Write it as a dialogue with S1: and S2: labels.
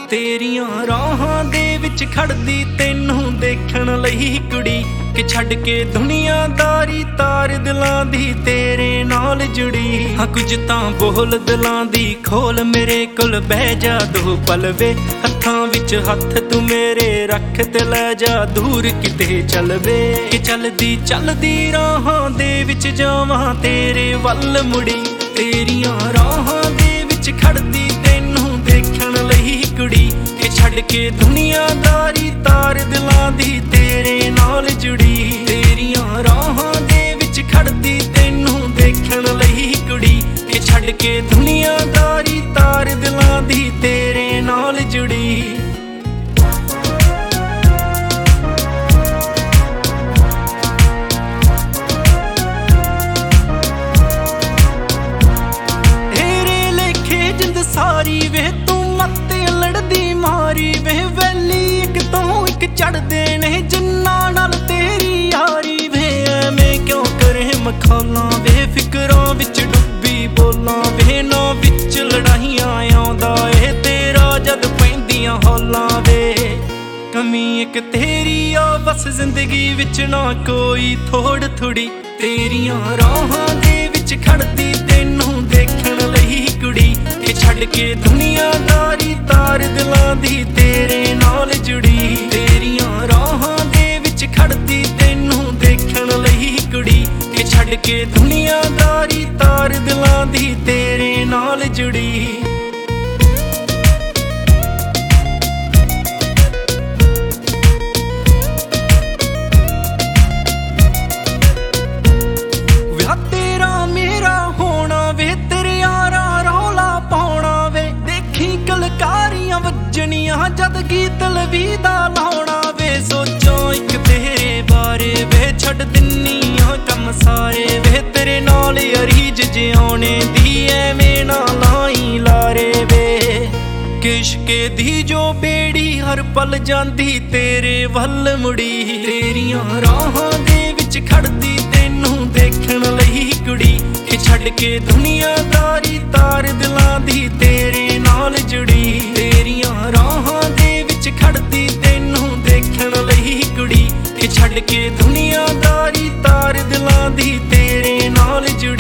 S1: तेरियां राहां दे विच खड़दी तैनू देखण लई कुड़ी कि छड़ के दुनियादारी तार दिलां दी तेरे नाल जुड़ी। हाँ कुछ तां बोल दिलां दी खोल मेरे कोल बह जा दो पल वे हत्थां विच हत्थ तू मेरे रख ते लै जा दूर किते चल वे कि चलदी चलदी राहां दे विच जावां तेरे वल मुड़ी। तेरियां राहां दे विच खड़दी तैनू देखण लई कुड़ी कि छड़ के दुनियादारी तार दिलां दी तेरे नाल जुड़ी। तेरियां राहां दे विच खड़दी तैनू देखण लई कुड़ी कि छड़ के दुनियादारी तार दिलां दी तेरे नाल जुड़ी। सारी वे तू मत लड़दी मारी वे वैली एक तो एक चढ़दे ने जिन्ना नाल तेरी यारी वे मैं क्यों करे मखौला वे फिकरां विच डुब्बी बोलां वे ना विच लड़ाइयां आउंदा ए तेरा जद पैंदियां हौलां वे कमी एक तेरी आ बस जिंदगी विच ना कोई थोड़ थोड़ी। तेरियां राहां दे विच खड़दी तैनू देखण लई कुड़ी कि छड़ के दुनियादारी तार दिलां दी तेरे नाल जुड़ी। तेरियां राहां दे विच खड़दी तैनू देखण लई कुड़ी कि छड़ के दुनियादारी तार दिलां दी तेरे नाल जुड़ी। वजनियां जद गीत लवीदा लाउणा वे सोचो एक तेरे बारे वे छड़ दिन्नियां कम सारे वे तेरे नाल अरीज जियाने दी एवें ना लाई लारे वे किश्के दी जो बेड़ी हर पल जांदी तेरे वल मुड़ी। तेरियां राहां दे विच खड़दी तैनू देखण लई कुड़ी कि छड़ के दुनियादारी तार दिलां दी तेरे नाल जुड़ी। तेरियां राहां दे विच खड़दी तैनू देखण लई कुड़ी कि छड़ के दुनियादारी तार दिलां दी तेरे नाल जुड़ी।